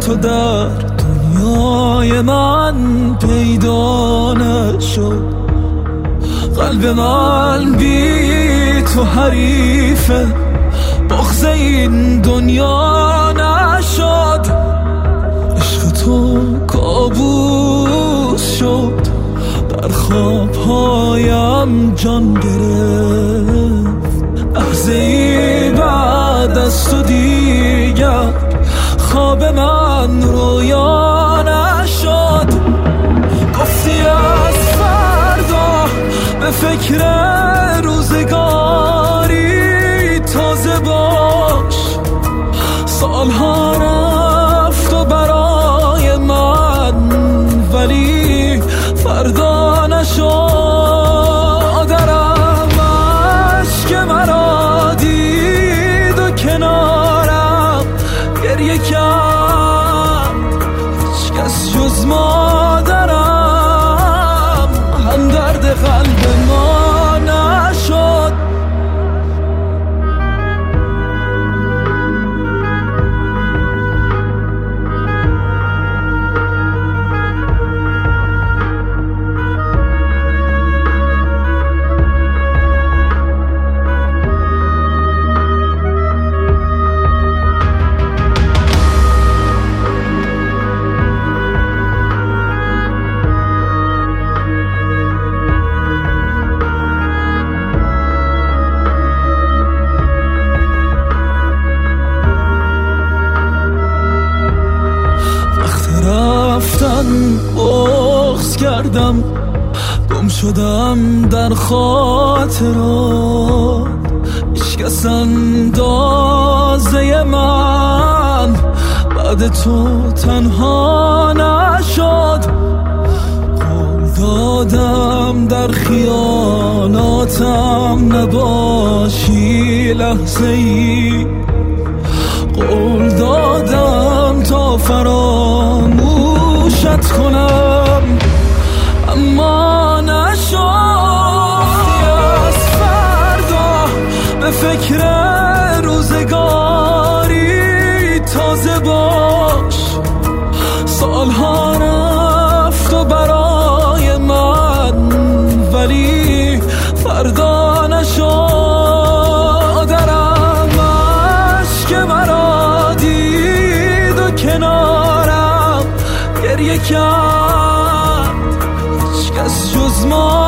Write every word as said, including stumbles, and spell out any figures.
تو در دنیای من پیدا نشد. قلب من بی تو حریفه، بغض این دنیا نشد. عشق تو کابوس شد، در خوابهایم جان گرفت. لحظه ای بعد از تو دیگر خواب من رویا نشد. گفتی از فردا به فکر روزگاری تازه باش. سالها رفت و برای من، ولی فردا نشد. درم عشق مرا دید و کنارم گریه کرد. هیچ کس جز مادرم هم درد قلب ما نشد. رفتن بغض کردم، گم شدم در خاطرات. هیچ کس اندازه من بعد تو تنها نشد. قول دادم در خیاناتم نباشی لحظه ای. قول دادم تا فراموشت کنم، اما نشد. از فردا به فکر روزگاری تازه باش. سالها رفت و برای من، ولی فردا نشد. درم عشق مرا دید و کنارم گریه کرد. هیچ کس جز ما